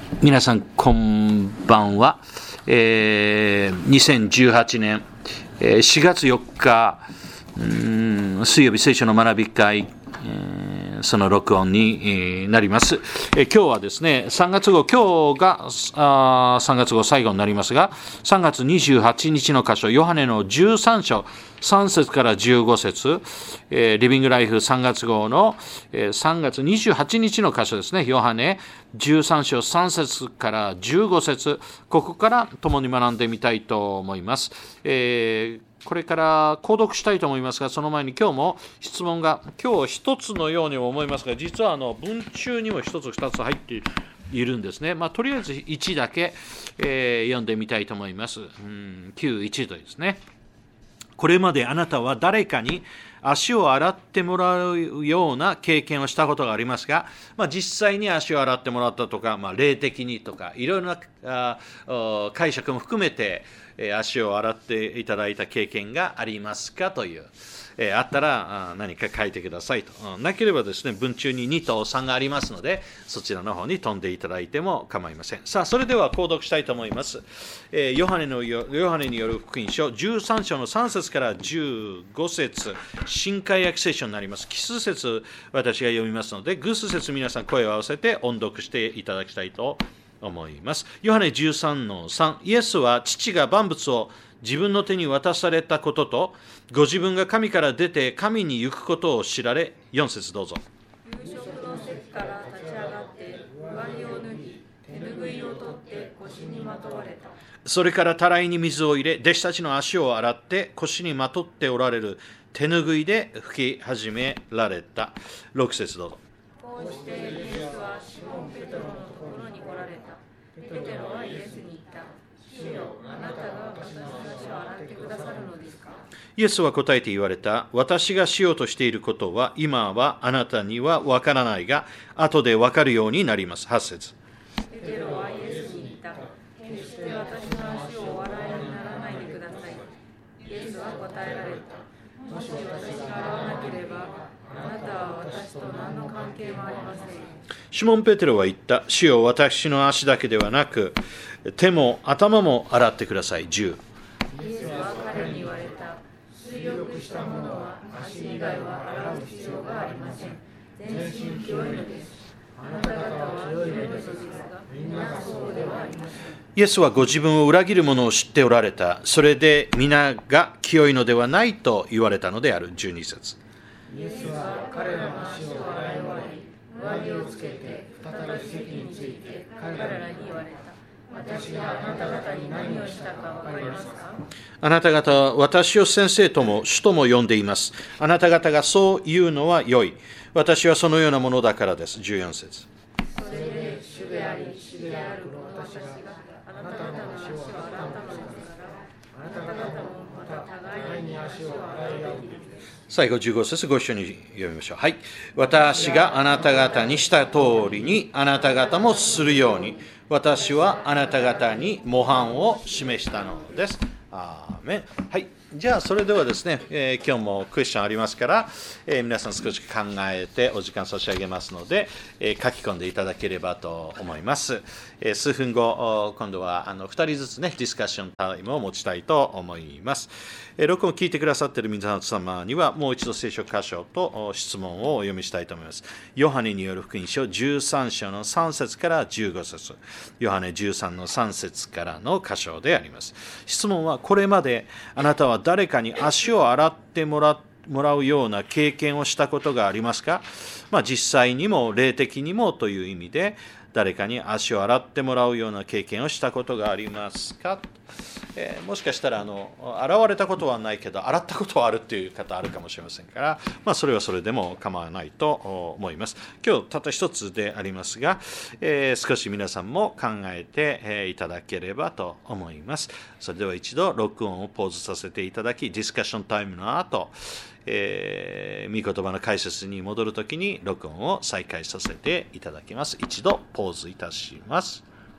皆さんこんばんは。2018年4月4日水曜日聖書の学び会、その録音になります。今日はですね、3月号、今日が3月号最後になりますが、3月28日の箇所、ヨハネの13章、3節から15節、リビングライフ3月号の3月28日の箇所ですね、ヨハネ13章3節から15節、ここから共に学んでみたいと思います。これから購読したいと思いますが、その前に今日も質問が、今日一つのようにも思いますが、実は文中にも一つ二つ入っているんですね。とりあえず1だけ、読んでみたいと思います。9:1とですね。これまであなたは誰かに足を洗ってもらうような経験をしたことがありますが、実際に足を洗ってもらったとか、霊的にとか、いろいろな解釈も含めて、足を洗っていただいた経験がありますかという、あったら何か書いてくださいと。なければですね、文中に2と3がありますので、そちらの方に飛んでいただいても構いません。さあ、それでは購読したいと思います。ヨハネによる福音書13章の3節から15節、新海訳聖書になります。奇数節私が読みますので、偶数節皆さん声を合わせて音読していただきたいと思います。ヨハネ13の3、イエスは父が万物を自分の手に渡されたことと、ご自分が神から出て神に行くことを知られ、4節どうぞ。 夕食の席から立ち上がって上着を脱ぎ、手ぬぐいを取って腰にまとわれた。 それからたらいに水を入れ、弟子たちの足を洗って腰にまとっておられる手ぬぐいで拭き始められた。6節どうぞ。 こうしてイエスはシモン・ペトロのところに来られた。ペテロはイエスに言った。主よ、あなたが私の足を洗ってくださるのですか。 イエスは答えて言われた。私がしようとしていることは、今はあなたにはわからないが、後でわかるようになります。8節。 ペテロはイエスに言った。決して私の足をお洗いにならないでください。イエスは答えられた。もし私が洗わなければ、あなたは私と何の関係もありません。 シモン・ペテロは言った。主よ、私の足だけではなく、手も頭も洗ってください。10。 イエスは彼に言われた。水浴した者は足以外は洗う必要がありません。全身清いのです。あなた方は清いのですが、みんなそうではありません。 イエスはご自分を裏切る者を知っておられた。それで皆が清いのではないと言われたのである。12節。 イエスは彼らの足を洗い終わり、上着をつけて再び席について彼らに言われた。私があなた方に何をしたか分かりますか。 あなた方は私を先生とも主とも呼んでいます。あなた方がそう言うのは良い。私はそのようなものだからです。14節。 それで主であり主である私があなた方の足を洗ったのですから、あなた方もまた互いに足を洗うべきです。 最後15節ご一緒に読みましょう。はい。私があなた方にした通りにあなた方もするように、私はあなた方に模範を示したのです。アーメン。はい。じゃあそれではですね、今日もクエスチョンありますから、皆さん少し考えてお時間差し上げますので、書き込んでいただければと思います。数分後、今度は2人ずつね、ディスカッションタイムを持ちたいと思います。録音を聞いてくださっている皆様には、もう一度聖書箇所と質問をお読みしたいと思います。ヨハネによる福音書13章の3節から15節。ヨハネ13の3節からの箇所であります。質問は、これまであなたは誰かに足を洗ってもらうような経験をしたことがありますか。実際にも霊的にもという意味で、誰かに足を洗ってもらうような経験をしたことがありますか。もしかしたら洗われたことはないけど洗ったことはあるっていう方あるかもしれませんから、それはそれでも構わないと思います。今日たった一つでありますが、少し皆さんも考えていただければと思います。それでは一度録音をポーズさせていただき、ディスカッションタイムの後、御言葉の解説に戻るときに録音を再開させていただきます。一度ポーズいたします。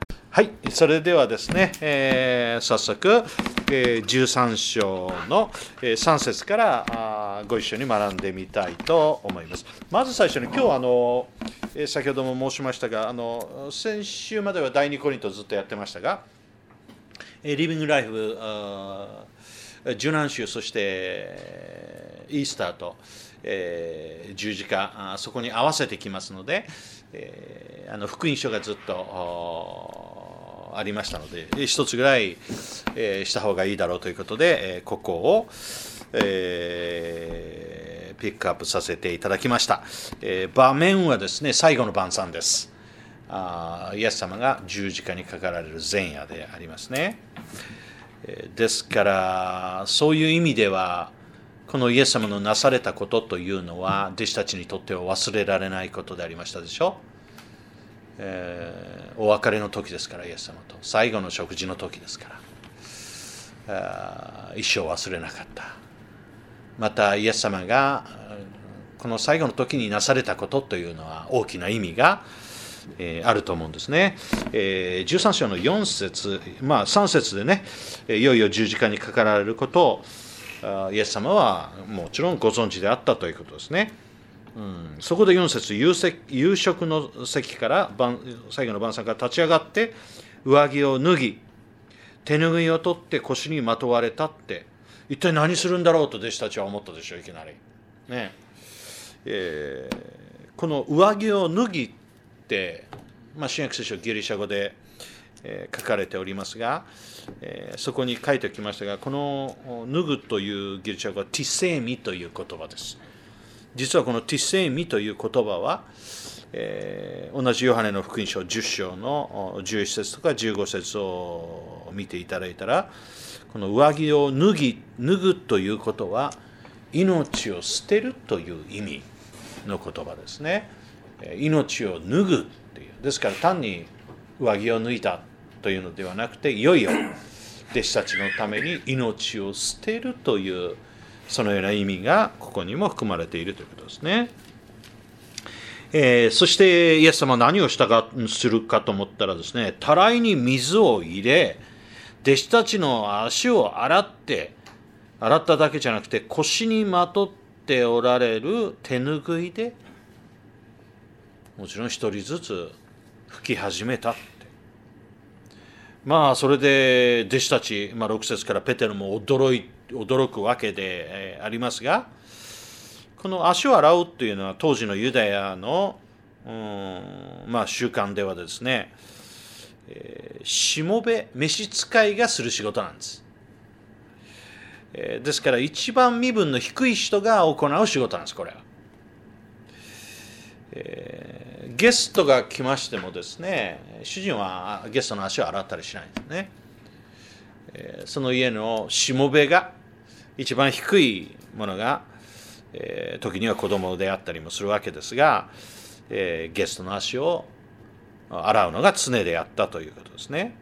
はい、それではですね、早速、13章の3節からご一緒に学んでみたいと思います。まず最初に今日先ほども申しましたが先週までは第2コリントずっとやってましたが、リビングライフ受難週、そしてイースターと、十字架、そこに合わせてきますので、福音書がずっとありましたので、一つぐらい、した方がいいだろうということで、ここを、ピックアップさせていただきました。場面はですね、最後の晩餐です。イエス様が十字架にかかられる前夜でありますね。ですからそういう意味ではこのイエス様のなされたことというのは弟子たちにとっては忘れられないことでありましたでしょ。お別れの時ですから、イエス様と最後の食事の時ですから、一生忘れなかった。またイエス様がこの最後の時になされたことというのは大きな意味があると思うんですね。13章の4節、3節でね、いよいよ十字架にかかられることをイエス様はもちろんご存知であったということですね。そこで4節、夕食の席から最後の晩餐から立ち上がって上着を脱ぎ手ぬぐいを取って腰にまとわれたって、一体何するんだろうと弟子たちは思ったでしょう。いきなりね、この上着を脱ぎって、新約聖書ギリシャ語で、書かれておりますが、そこに書いておきましたが、この脱ぐというギリシャ語はティセーミという言葉です。実はこのティセーミという言葉は、同じヨハネの福音書10章の11節とか15節を見ていただいたら、この上着を脱ぐということは命を捨てるという意味の言葉ですね。命を脱ぐっていう、ですから単に上着を脱いだというのではなくて、いよいよ弟子たちのために命を捨てるというそのような意味がここにも含まれているということですね。そしてイエス様は何をするかと思ったらですね、たらいに水を入れ、弟子たちの足を洗っただけじゃなくて腰にまとっておられる手ぬぐいでもちろん一人ずつ拭き始めたって。それで弟子たち、6節からペテロも驚くわけでありますが、この足を洗うというのは当時のユダヤの、習慣ではですね、しもべ、召使いがする仕事なんです。ですから一番身分の低い人が行う仕事なんです、これは。ゲストが来ましてもですね、主人はゲストの足を洗ったりしないんですね。その家のしもべが、一番低いものが、時には子供であったりもするわけですが、ゲストの足を洗うのが常であったということですね。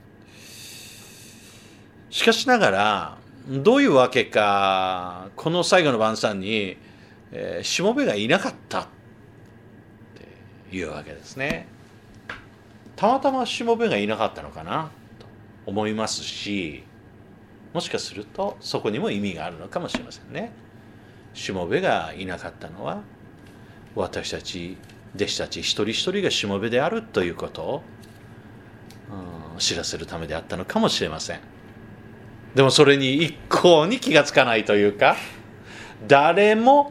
しかしながら、どういうわけか、この最後の晩餐に、しもべがいなかったっていうわけですね。たまたましもべがいなかったのかなと思いますし、もしかするとそこにも意味があるのかもしれませんね。しもべがいなかったのは、私たち弟子たち一人一人がしもべであるということを、知らせるためであったのかもしれません。でもそれに一向に気がつかないというか、誰も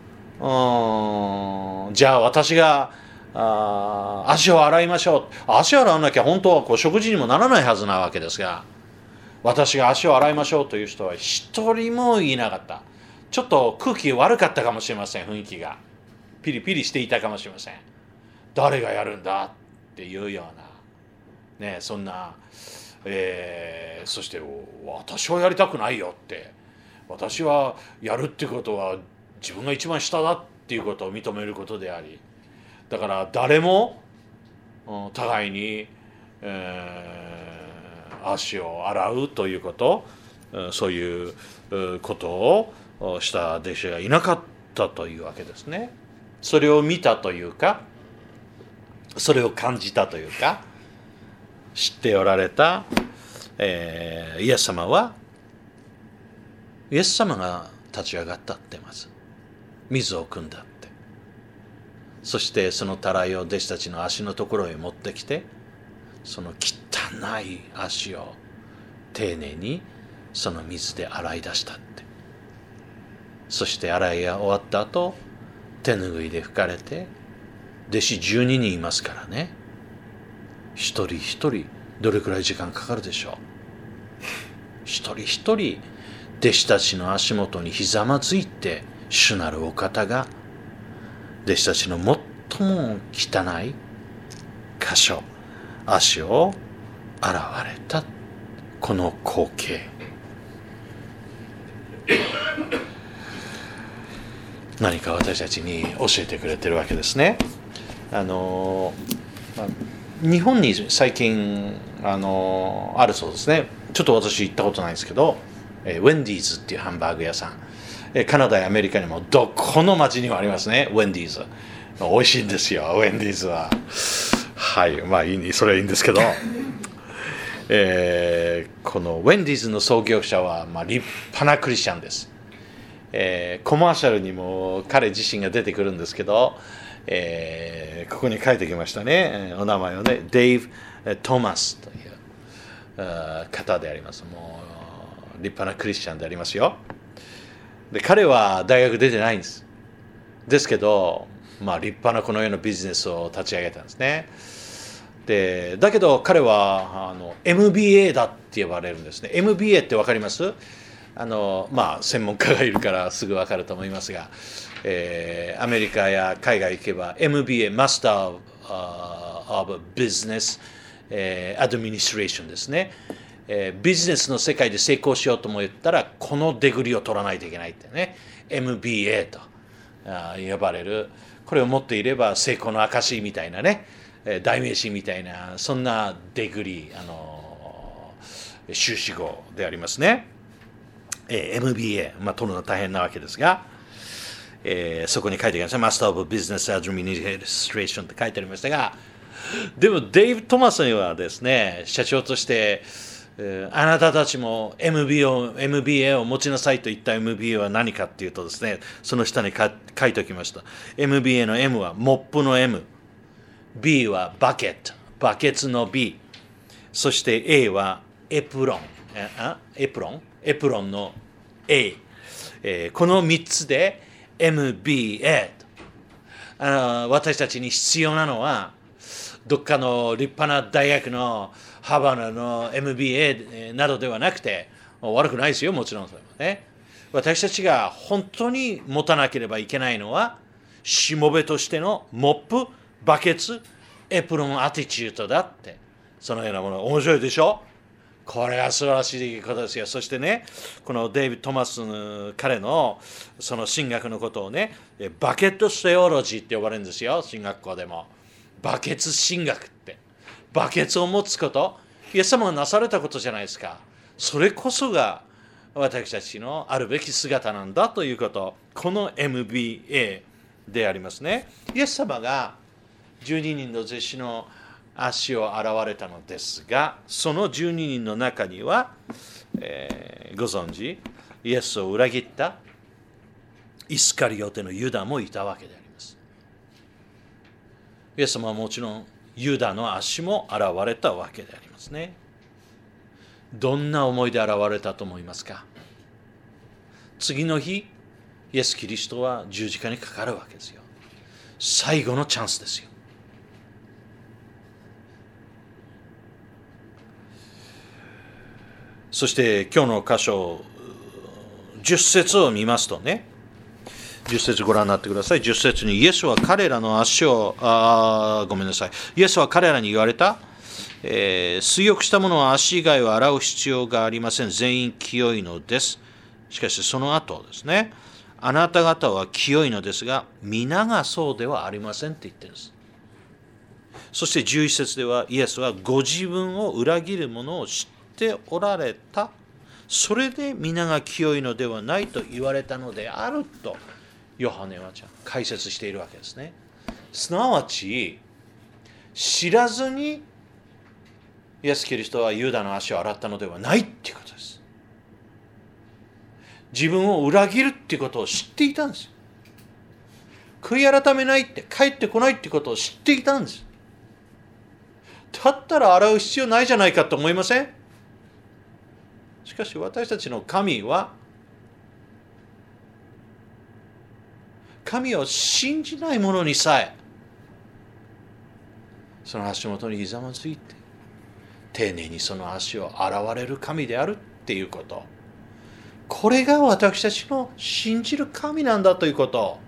じゃあ私が足を洗いましょう、足を洗わなきゃ本当は食事にもならないはずなわけですが、私が足を洗いましょうという人は一人もいなかった。ちょっと空気悪かったかもしれません。雰囲気がピリピリしていたかもしれません。誰がやるんだっていうようなね、そんな、そして私はやりたくないよって、私はやるっていうことは自分が一番下だっていうことを認めることであり、だから誰も互いに、足を洗うということ、そういうことをした弟子がいなかったというわけですね。それを見たというか、それを感じたというか、 知っておられた、イエス様が立ち上がったって、まず水を汲んだって、そしてそのたらいを弟子たちの足のところへ持ってきて、その汚い足を丁寧にその水で洗い出したって。そして洗いが終わった後、手ぬぐいで拭かれて、弟子12人いますからね、一人一人どれくらい時間かかるでしょう。一人一人弟子たちの足元にひざまずいて、主なるお方が弟子たちの最も汚い箇所、足を洗われた、この光景。何か私たちに教えてくれてるわけですね。日本に最近あるそうですね。ちょっと私行ったことないんですけど、ウェンディーズっていうハンバーグ屋さん、カナダやアメリカにもどこの町にもありますね、ウェンディーズ。美味しいんですよ、ウェンディーズは。はい、まあそれはいいんですけど、このウェンディーズの創業者は、立派なクリスチャンです。コマーシャルにも彼自身が出てくるんですけど、ここに書いてきましたね、お名前をね、デイブ・トマスという方であります。もう立派なクリスチャンでありますよ。で、彼は大学出てないんです。ですけど、立派なこのようなビジネスを立ち上げたんですね。で、だけど彼はMBA だって呼ばれるんですね。MBA って分かります？専門家がいるからすぐ分かると思いますが、アメリカや海外行けば MBA、Master of Business Administration ですね。ビジネスの世界で成功しようとも言ったら、このデグリを取らないといけないってね、MBA と呼ばれる、これを持っていれば成功の証みたいなね、代名詞みたいな、そんなデグリ修士号でありますね。MBA、取るのは大変なわけですが、そこに書いてあります。Master of Business Administration って書いてありましたが、でもデイブ・トマスにはですね、社長として、あなたたちも MBA を持ちなさいと言った MBA は何かっていうとですね、その下に書いておきました。MBA の M はモップの M、B はバケット、バケツの B、そして A はエプロンの A、この3つで MBA と。私たちに必要なのは、どっかの立派な大学のハーバードの MBA などではなくて、悪くないですよ、もちろんそれもね。私たちが本当に持たなければいけないのは、しもべとしてのモップ、バケツ、エプロンアティチュードだって。そのようなもの、面白いでしょ？これは素晴らしいことですよ。そしてね、このデイビッド・トマス彼のその神学のことをね、バケット・セオロジーって呼ばれるんですよ、神学校でも。バケツ神学って。バケツを持つこと、イエス様がなされたことじゃないですか。それこそが私たちのあるべき姿なんだということ、この MBA でありますね。イエス様が12人の弟子の足を洗われたのですが、その12人の中には、ご存知、イエスを裏切ったイスカリオテのユダもいたわけであります。イエス様はもちろんユダの足も洗われたわけでありますね。どんな思いで洗われたと思いますか？次の日、イエス・キリストは十字架にかかるわけですよ。最後のチャンスですよ。そして今日の箇所、10節を見ますとね、10節ご覧になってください。10節にイエスは彼らの足を、イエスは彼らに言われた。水浴した者は足以外は洗う必要がありません。全員清いのです。しかしその後ですね、あなた方は清いのですが、皆がそうではありませんって言ってるんです。そして11節ではイエスはご自分を裏切る者を知っておられた。それで皆が清いのではないと言われたのであると、ヨハネは解説しているわけですね。すなわち、知らずにイイエス・キリストはユダの足を洗ったのではないっていうことです。自分を裏切るっていうことを知っていたんです。悔い改めないって、帰ってこないっていうことを知っていたんです。だったら洗う必要ないじゃないかと思いません？しかし私たちの神は、神を信じない者にさえ、その足元にひざまずいて、丁寧にその足を洗われる神であるっていうこと。これが私たちの信じる神なんだということを、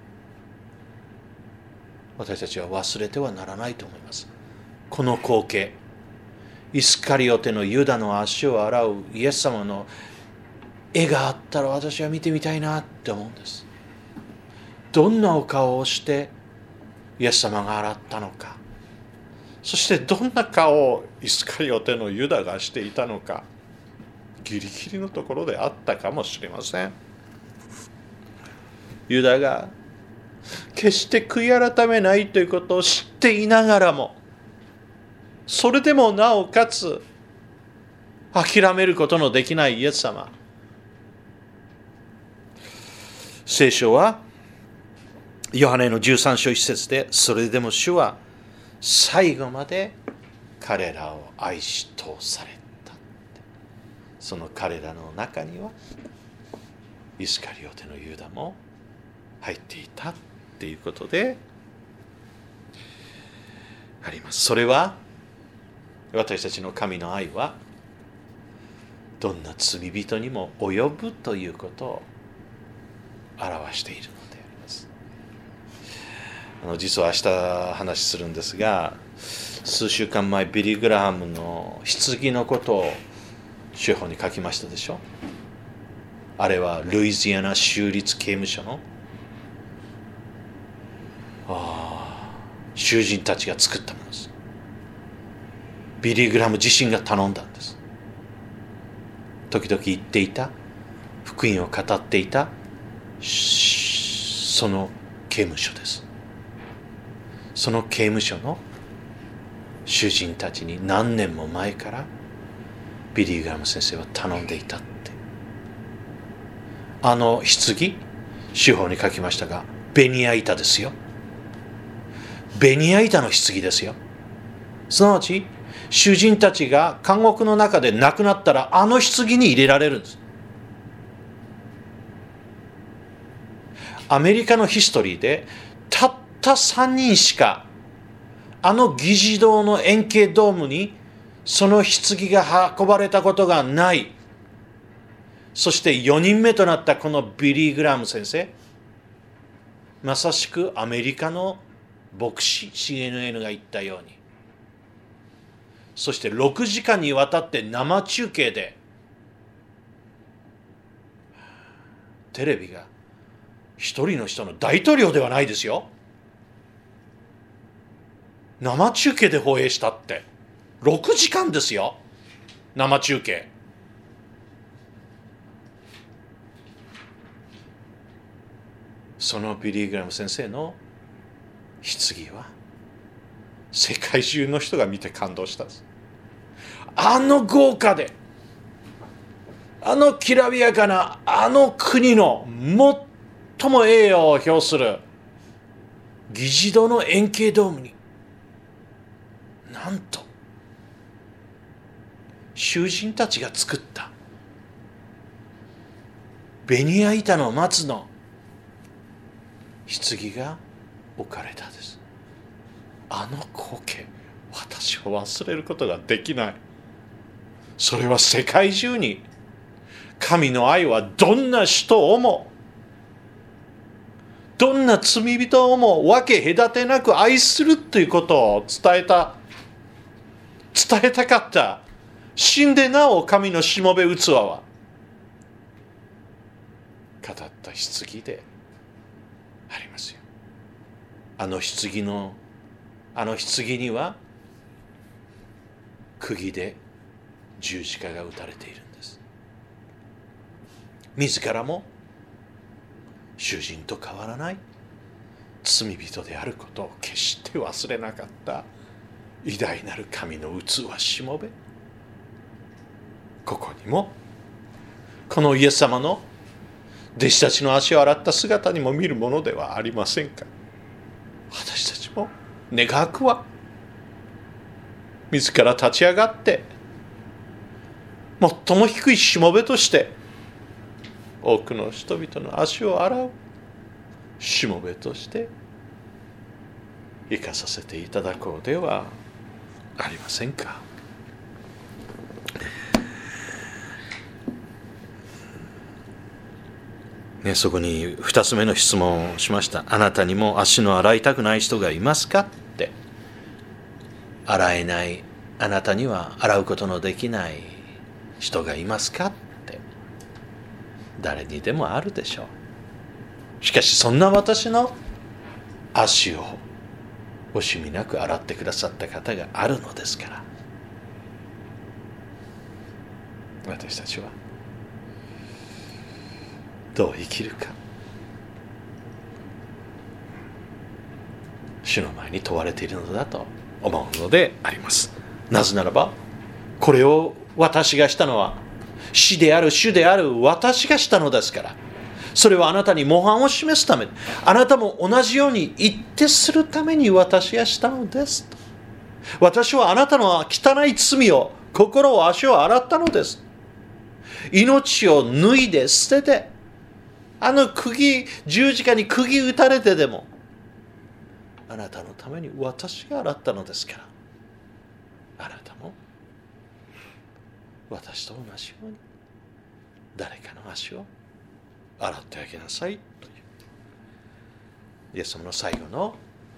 私たちは忘れてはならないと思います。この光景、イスカリオテのユダの足を洗うイエス様の絵があったら私は見てみたいなって思うんです。どんなお顔をしてイエス様が洗ったのか、そしてどんな顔をイスカリオテのユダがしていたのか、ギリギリのところであったかもしれません。ユダが決して悔い改めないということを知っていながらも、それでもなおかつ諦めることのできないイエス様。聖書はヨハネの13章1節で、それでも主は最後まで彼らを愛し通された。その彼らの中にはイスカリオテのユダも入っていたっていうことであります。それは私たちの神の愛はどんな罪人にも及ぶということを表しているのであります。実は明日話するんですが、数週間前ビリー・グラハムの棺のことを書本に書きましたでしょ。あれはルイジアナ州立刑務所の囚人たちが作ったものです。ビリー・グラハム自身が頼んだんです。時々言っていた、福音を語っていたその刑務所です。その刑務所の囚人たちに何年も前からビリー・グラハム先生は頼んでいたって。棺、手法に書きましたが、ベニヤ板ですよ。ベニヤ板の棺ですよ。すなわち囚人たちが監獄の中で亡くなったら、棺に入れられるんです。アメリカのヒストリーでたった3人しか議事堂の円形ドームにその棺が運ばれたことがない。そして4人目となったこのビリー・グラハム先生、まさしくアメリカの牧師 CNN が言ったように、そして6時間にわたって生中継で、テレビが一人の人の大統領ではないですよ、生中継で放映したって、6時間ですよ、生中継。そのビリー・グラハム先生の棺は世界中の人が見て感動したんです。豪華で、きらびやかな国の最も栄誉を表する議事堂の円形ドームに、なんと囚人たちが作ったベニヤ板の松の棺が置かれたです。光景、私は忘れることができない。それは世界中に神の愛はどんな人をも、どんな罪人をも分け隔てなく愛するということを伝えたかった。死んでなお神のしもべ器は語った棺でありますよ。棺には釘で十字架が打たれているんです。自らも囚人と変わらない罪人であることを決して忘れなかった偉大なる神の器しもべ、 ここにもこのイエス様の弟子たちの足を洗った姿にも見るものではありませんか。私たちも願わくは自ら立ち上がって最も低いしもべとして多くの人々の足を洗うしもべとして生かさせていただこうではありませんか。そこに2つ目の質問をしました。あなたにも足の洗いたくない人がいますかって。洗えない、あなたには洗うことのできない人がいますかって。誰にでもあるでしょう。しかしそんな私の足を惜しみなく洗ってくださった方があるのですから、私たちはどう生きるか、主の前に問われているのだと思うのであります。なぜならば、これを私がしたのは死である主である私がしたのですから。それはあなたに模範を示すため、あなたも同じように一致するために私がしたのですと。私はあなたの汚い罪を、心を、足を洗ったのです。命を脱いで捨てて、十字架に釘打たれてでもあなたのために私が洗ったのですから、あなたも私と同じように誰かの足を洗ってあげなさいというイエス様の最後の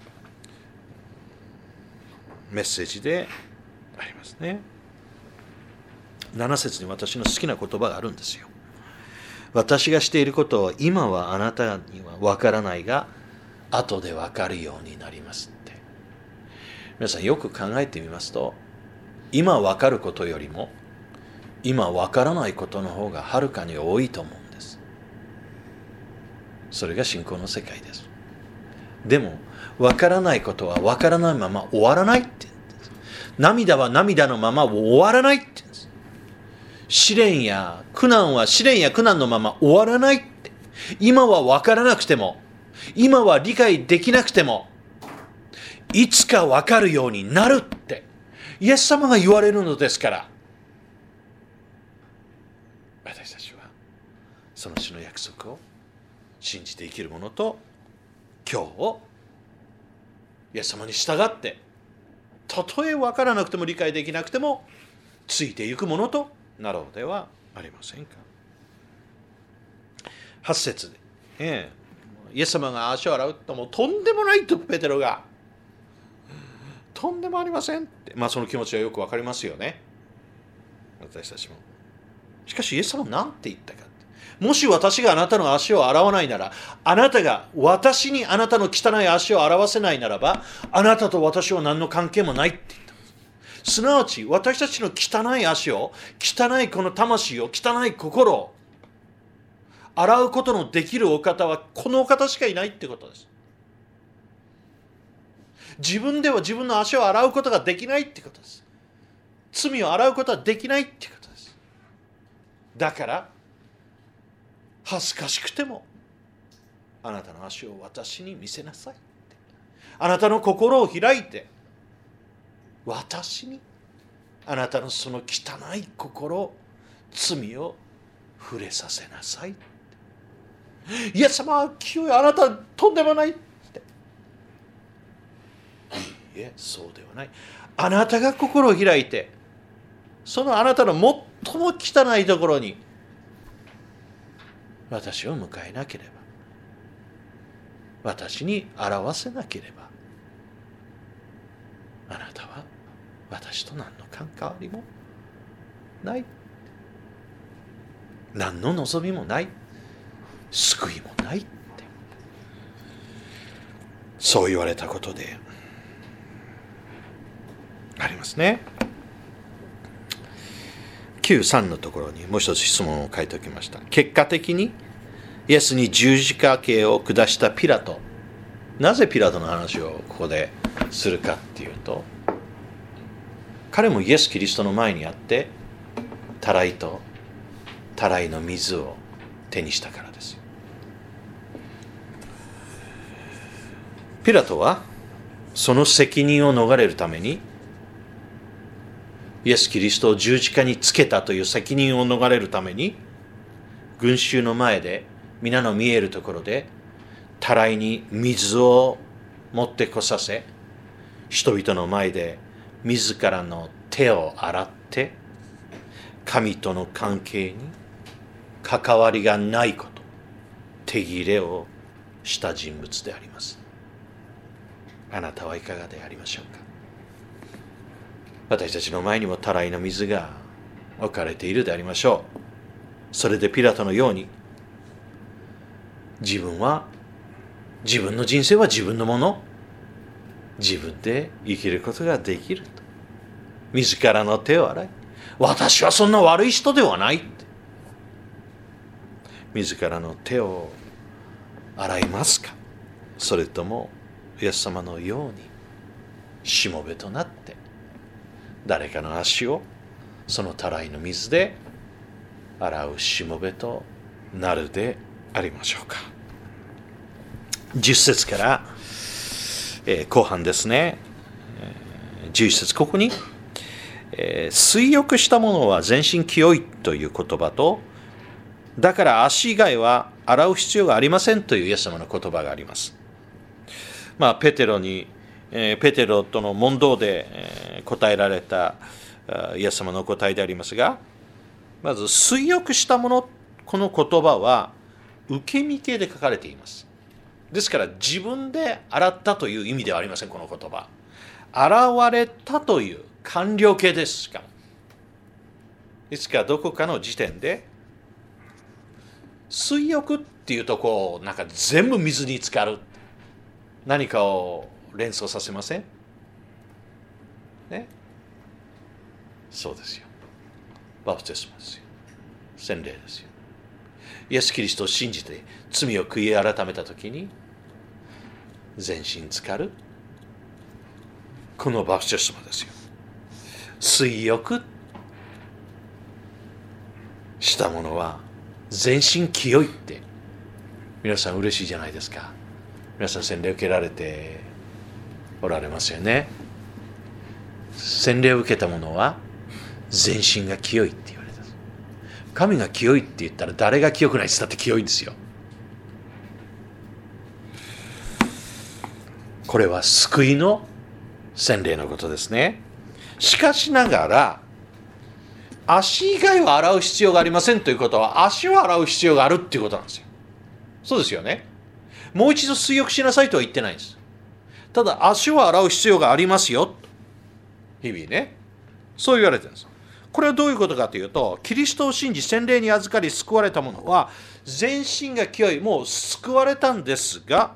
メッセージでありますね。7節に私の好きな言葉があるんですよ。私がしていることを今はあなたには分からないが、後で分かるようになりますって。皆さんよく考えてみますと、今分かることよりも今分からないことの方がはるかに多いと思うんです。それが信仰の世界です。でも分からないことは分からないまま終わらないって言うんです。涙は涙のまま終わらないって言うんです。試練や苦難は試練や苦難のまま終わらないって。今は分からなくても、今は理解できなくても、いつか分かるようになるってイエス様が言われるのですから、私たちはその主の約束を信じて生きるものと、今日をイエス様に従って、たとえ分からなくても理解できなくてもついていくものとなろうではありませんか。8節で、イエス様が足を洗うと、もうとんでもないとペテロが、とんでもありませんって、その気持ちはよくわかりますよね、私たちも。しかしイエス様は何て言ったかって、もし私があなたの足を洗わないなら、あなたが私にあなたの汚い足を洗わせないならば、あなたと私は何の関係もないって言った。すなわち私たちの汚い足を、汚いこの魂を、汚い心を洗うことのできるお方はこのお方しかいないってことです。自分では自分の足を洗うことができないってことです。罪を洗うことはできないってことです。だから恥ずかしくてもあなたの足を私に見せなさいって。あなたの心を開いて私にあなたのその汚い心、罪を触れさせなさいって。イエス様は清い、あなたはとんでもないって。いいえ、そうではない。あなたが心を開いて、そのあなたの最も汚いところに私を迎えなければ、私に表せなければ、あなたは私と何の関わりもない、何の望みもない、救いもないって、そう言われたことでありますね。9:3のところにもう一つ質問を書いておきました。結果的にイエスに十字架刑を下したピラト、なぜピラトの話をここでするかっていうと、彼もイエス・キリストの前にあってたらいとたらいの水を手にしたからです。ピラトはその責任を逃れるためにイエス・キリストを十字架につけたという責任を逃れるために群衆の前で皆の見えるところでたらいに水を持ってこさせ、人々の前で自らの手を洗って神との関係に関わりがないこと、手切れをした人物であります。あなたはいかがでありましょうか。私たちの前にもたらいの水が置かれているでありましょう。それでピラトのように自分の人生は自分のもの、自分で生きることができると、自らの手を洗い、私はそんな悪い人ではないって、自らの手を洗いますか。それともイエス様のようにしもべとなって誰かの足をそのたらいの水で洗うしもべとなるでありましょうか。10節から、後半ですね。11節、ここに、水浴した者は全身清いという言葉と、だから足以外は洗う必要がありませんというイエス様の言葉があります。ペテロとの問答で答えられたイエス様の答えでありますが、まず水浴した者、この言葉は受け身形で書かれています。ですから自分で洗ったという意味ではありません。この言葉、洗われたという完了形ですか。いつかどこかの時点で水浴っていうとなんか全部水に浸かる、何かを連想させませんね。そうですよ。バプテスマですよ。洗礼ですよ。イエス・キリストを信じて罪を悔い改めたときに全身浸かる、このバプテスマですよ。水浴したものは全身清いって皆さん嬉しいじゃないですか。皆さん洗礼受けられておられますよね。洗礼を受けた者は全身が清いって言われた。神が清いって言ったら誰が清くないって言ったって清いんですよ。これは救いの洗礼のことですね。しかしながら足以外は洗う必要がありませんということは、足を洗う必要があるっていうことなんですよ。そうですよね。もう一度水浴しなさいとは言ってないんです。ただ足を洗う必要がありますよ、日々ね、そう言われてるんです。これはどういうことかというと、キリストを信じ洗礼に預かり救われた者は全身が清い、もう救われたんですが、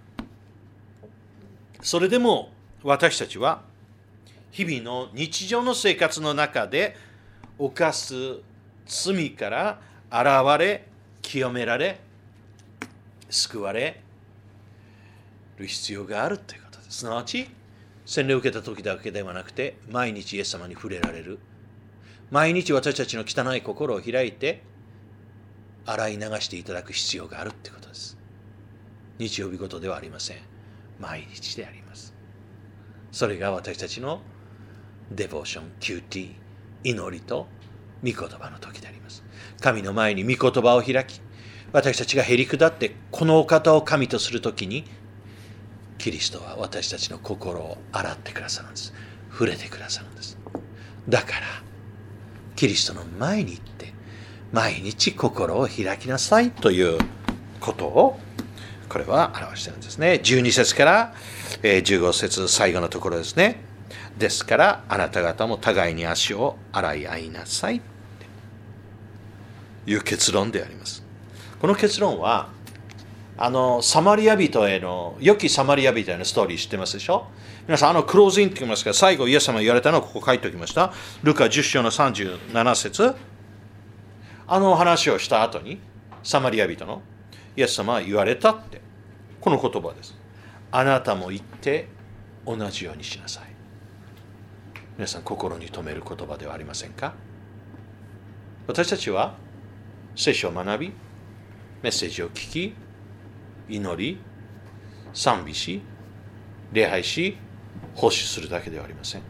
それでも私たちは日々の日常の生活の中で犯す罪から洗われ、清められ、救われる必要があるということです。すなわち洗礼を受けた時だけではなくて、毎日イエス様に触れられる、毎日私たちの汚い心を開いて洗い流していただく必要があるということです。日曜日ごとではありません。毎日であります。それが私たちのデボーション、QT、祈りと御言葉の時であります。神の前に御言葉を開き、私たちがへり下ってこのお方を神とするときに、キリストは私たちの心を洗ってくださるんです。触れてくださるんです。だからキリストの前に行って毎日心を開きなさいということを、これは表しているんですね。12節から15節、最後のところですね。ですからあなた方も互いに足を洗い合いなさいという結論であります。この結論はサマリア人への、良きサマリア人へのストーリー知ってますでしょ。皆さんクローズインって言いますから、最後イエス様が言われたのをここ書いておきました。ルカ10章の37節、話をした後にサマリア人のイエス様は言われたって、この言葉です。あなたも言って同じようにしなさい。皆さん心に留める言葉ではありませんか。 私たちは聖書を学び、メッセージを聞き、祈り、賛美し、礼拝し、奉仕するだけではありません。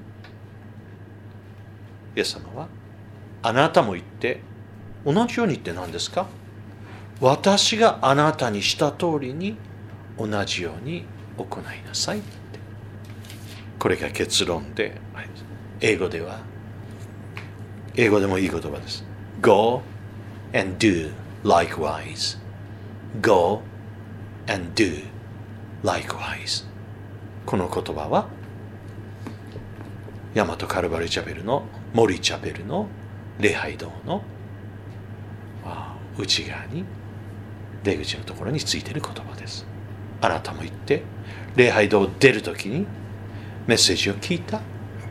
イエス様は、あなたも言って、同じように言って何ですか？私があなたにした通りに同じように行いなさいって。これが結論で、英語でもいい言葉です。Go and do likewise. Go and do likewise. この言葉は大和カルバリチャペルの森チャペルの礼拝堂の内側に出口のところについている言葉です。あなたも言って礼拝堂を出るときにメッセージを聞いた、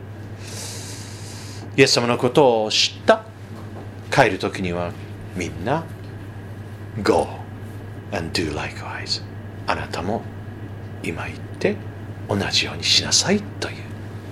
イエス様のことを知った、帰るときにはみんな Go and do likewise。 あなたも今言って同じようにしなさいという、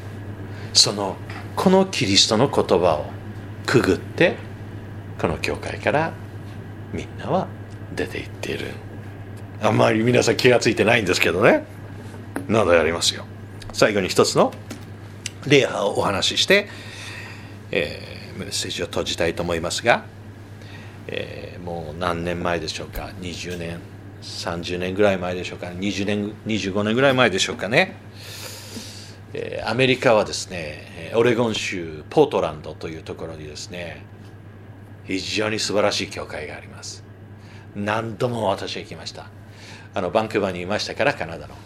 このキリストの言葉をくぐってこの教会からみんなは出ていっている。あんまり皆さん気がついてないんですけどね、などやりますよ。最後に一つの例をお話しして、メッセージを閉じたいと思いますが、もう何年前でしょうか、20年30年ぐらい前でしょうか、20年25年ぐらい前でしょうかね。アメリカはですね、オレゴン州ポートランドというところにですね、非常に素晴らしい教会があります。何度も私は行きました。バンクーバーにいましたから、カナダの、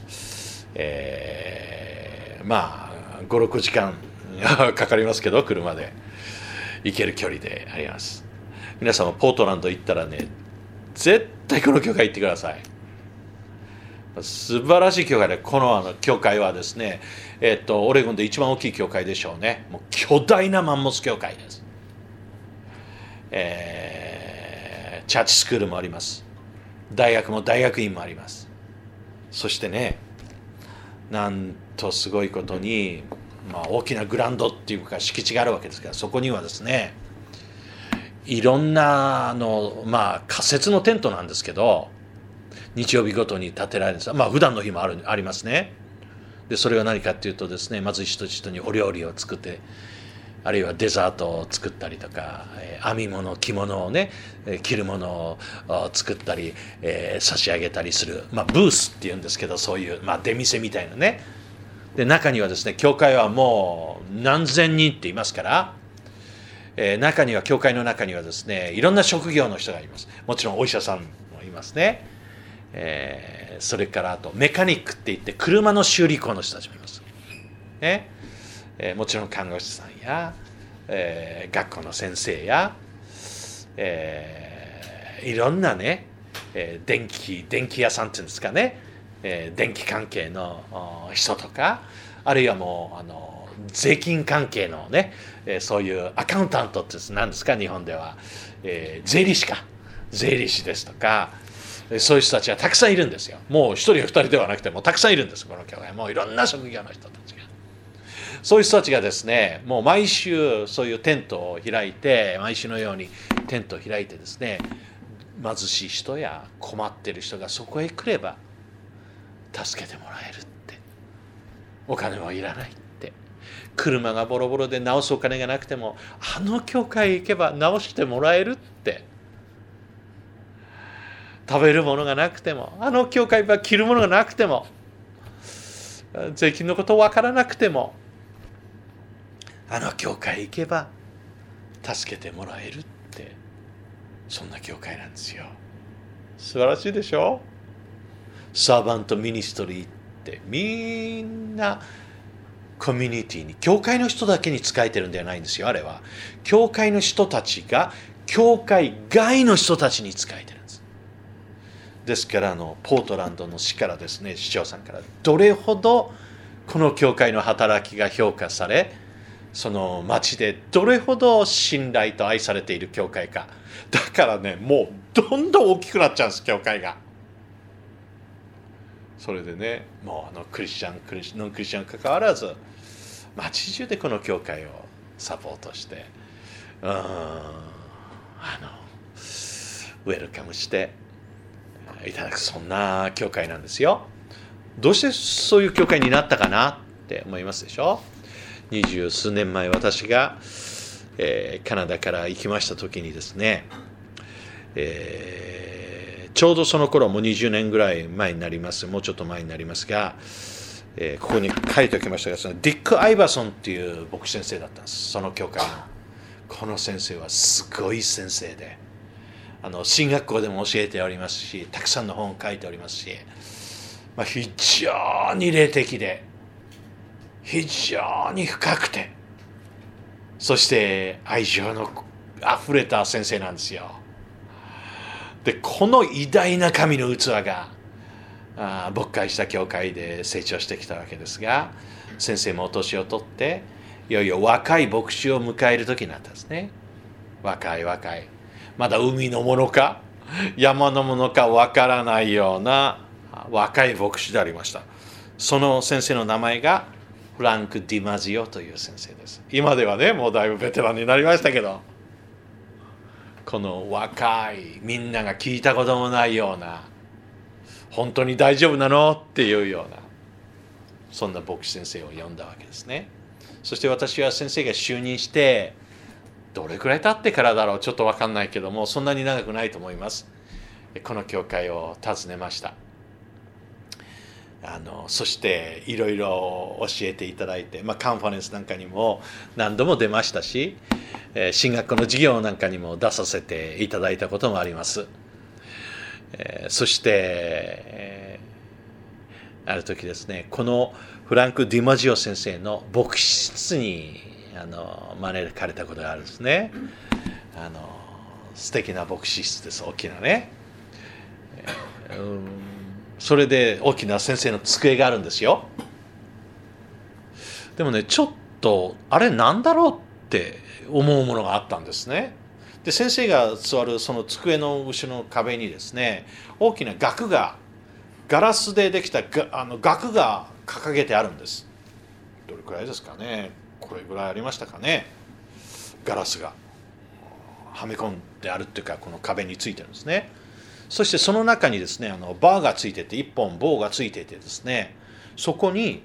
まあ 5,6 時間かかりますけど、車で行ける距離であります。皆さんもポートランド行ったらね、絶対この教会行ってください。素晴らしい教会で、この教会はですね、オレゴンで一番大きい教会でしょうね。もう巨大なマンモス教会です。チャーチスクールもあります。大学も大学院もあります。そしてね、なんとすごいことに、大きなグラウンドっていうか敷地があるわけですから、そこにはですね、いろんな仮設のテントなんですけど、日曜日ごとに建てられるんです。普段の日もありますね。でそれは何かっていうとですね、貧しい人にお料理を作って、あるいはデザートを作ったりとか、編み物着物をね、着るものを作ったり、差し上げたりする、ブースっていうんですけど、そういう、出店みたいなね。で中にはですね、教会はもう何千人って言いますから、教会の中にはですね、いろんな職業の人がいます。もちろんお医者さんもいますね。それからあとメカニックって言って車の修理工の人たちもいます、ね。もちろん看護師さんや、学校の先生や、いろんなね、電気屋さんっていうんですかね、電気関係の人とか、あるいはもう税金関係のね、そういうアカウンタントって何ですか、日本では、税理士ですとか、そういう人たちがたくさんいるんですよ。もう一人や二人ではなくてもたくさんいるんです、この教会。もういろんな職業の人たちが。そういう人たちがですね、もう毎週そういうテントを開いて、毎週のようにテントを開いてですね、貧しい人や困っている人がそこへ来れば助けてもらえるって、お金もいらないって、車がボロボロで直すお金がなくてもあの教会へ行けば直してもらえるって、食べるものがなくても、あの教会は着るものがなくても、税金のこと分からなくても、あの教会へ行けば助けてもらえるって、そんな教会なんですよ。素晴らしいでしょ。サーバントミニストリーってみんなコミュニティに、教会の人だけに仕えてるんではないんですよ。あれは教会の人たちが教会外の人たちに仕えてるんです。ですからポートランドの市からですね、市長さんからどれほどこの教会の働きが評価され、その町でどれほど信頼と愛されている教会か。だからね、もうどんどん大きくなっちゃうんです、教会が。それでね、もうクリスチャンノンクリスチャンに関わらず、町中でこの教会をサポートして、 ウェルカムしていただく、そんな教会なんですよ。どうしてそういう教会になったかなって思いますでしょ。20数年前、私が、カナダから行きました時にですね、ちょうどその頃、もう20年ぐらい前になります、もうちょっと前になりますが、ここに書いておきましたが、そのディック・アイバーソンっていう牧師先生だったんです、その教会の。この先生はすごい先生で、進学校でも教えておりますし、たくさんの本を書いておりますし、非常に霊的で、非常に深くて、そして愛情のあふれた先生なんですよ。で、この偉大な神の器が牧会した教会で成長してきたわけですが、先生もお年を取っていよいよ若い牧師を迎える時になったんですね。若いまだ海のものか山のものかわからないような若い牧師でありました。その先生の名前がフランク・ディマジオという先生です。今ではね、もうだいぶベテランになりましたけど、この若い、みんなが聞いたこともないような、本当に大丈夫なのっていうような、そんな牧師先生を呼んだわけですね。そして私は先生が就任してどれくらい経ってからだろう、ちょっと分かんないけども、そんなに長くないと思います。この教会を訪ねました。そしていろいろ教えていただいて、カンファレンスなんかにも何度も出ましたし、進学校の授業なんかにも出させていただいたこともあります。そして、ある時ですね、このフランク・ディマジオ先生の牧師室に招かれたことがあるんですね。素敵な牧師室です、大きなね。それで大きな先生の机があるんですよ。でもね、ちょっとあれなんだろうって思うものがあったんですね。で、先生が座るその机の後ろの壁にですね、大きな額が、ガラスでできた額が掲げてあるんです。どれくらいですかね、これぐらいありましたかね。ガラスがはめ込んであるっていうか、この壁についてるんですね。そしてその中にですね、バーがついてて、一本棒がついていてですね、そこに、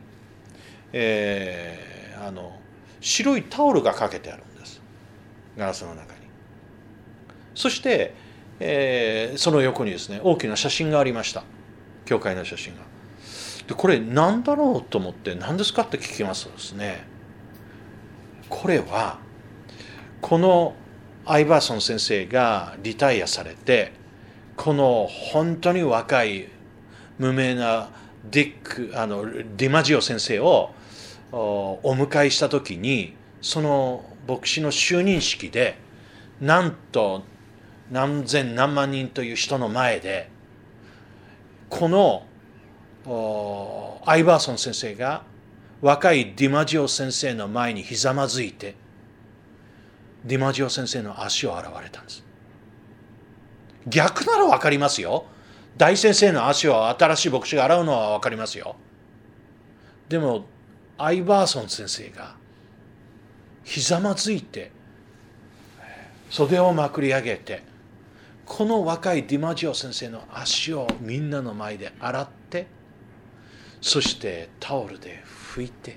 白いタオルがかけてあるんです、ガラスの中に。そして、その横にですね、大きな写真がありました。教会の写真が。で、これ何だろうと思って、何ですかって聞きますとですね、これはこのアイバーソン先生がリタイアされて、この本当に若い無名なディマジオ先生をお迎えしたときに、その牧師の就任式で、なんと何千何万人という人の前で、このアイバーソン先生が若いディマジオ先生の前にひざまずいて、ディマジオ先生の足を洗われたんです。逆なら分かりますよ。大先生の足を新しい牧師が洗うのは分かりますよ。でもアイバーソン先生がひざまずいて、袖をまくり上げて、この若いディマジオ先生の足をみんなの前で洗って、そしてタオルで拭いて、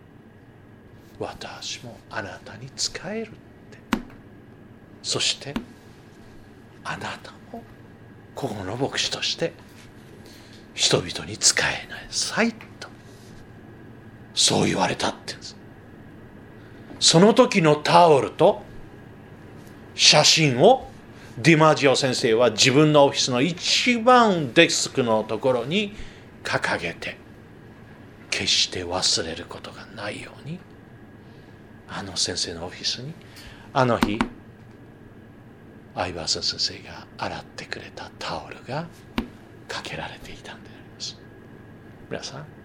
私もあなたに仕えるって、そしてあなたもここの牧師として人々に仕えなさいと、そう言われたって言うんです。その時のタオルと写真をディマジオ先生は自分のオフィスの一番デスクのところに掲げて、決して忘れることがないように、あの先生のオフィスにあの日アイバーソン先生が洗ってくれたタオルがかけられていたんであります。皆さん、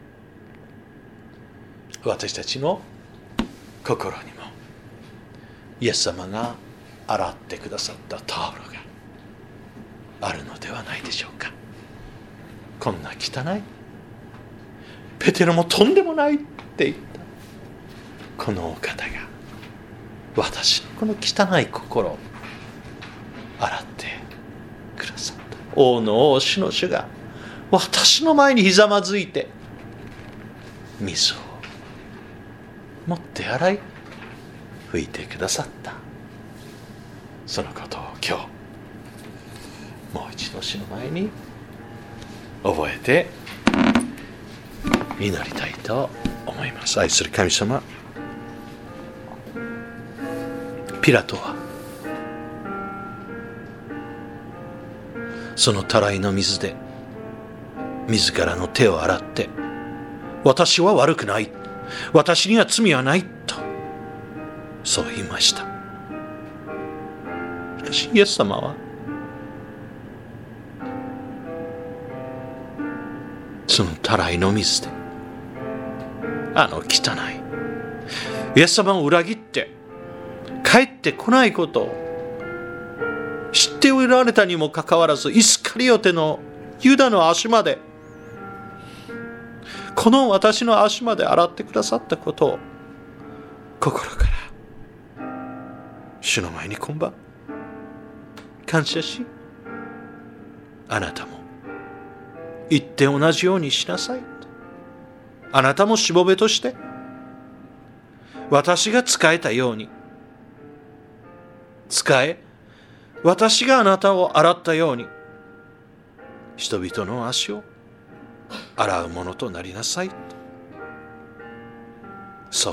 私たちの心にもイエス様が洗ってくださったタオルがあるのではないでしょうか。こんな汚い、ペテロもとんでもないって言ったこのお方が、私のこの汚い心を洗ってくださった。王の王、主の主が私の前にひざまずいて水を持って洗い拭いてくださった。そのことを今日もう一度主の前に覚えて祈りたいと思います。愛する神様、ピラトはそのたらいの水で自らの手を洗って、私は悪くない、私には罪はないとそう言いました。しかしイエス様はそのたらいの水で汚いイエス様を裏切って帰ってこないことを知っておられたにもかかわらず、イスカリオテのユダの足まで、この私の足まで洗ってくださったことを心から主の前に今晩感謝し、あなたも言って同じようにしなさい。あなたもしもべとして私が仕えたように仕え、私があなたを洗ったように人々の足を洗うものとなりなさいと、そう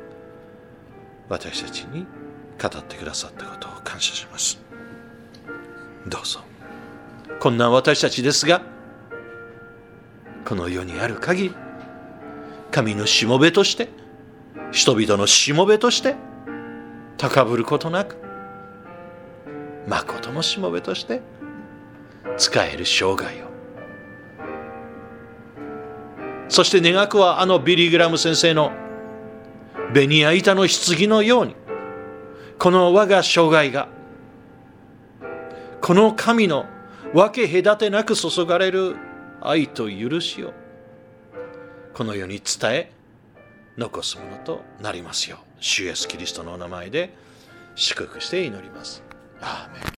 私たちに語ってくださったことを感謝します。どうぞこんな私たちですが、この世にある限り神のしもべとして、人々のしもべとして高ぶることなく、まことのしもべとして使える生涯を、そして願くはビリー・グラム先生のベニヤ板の棺のように、この我が生涯がこの神の分け隔てなく注がれる愛と許しをこの世に伝え残すものとなりますよう、主イエスキリストのお名前で祝福して祈ります。アーメン。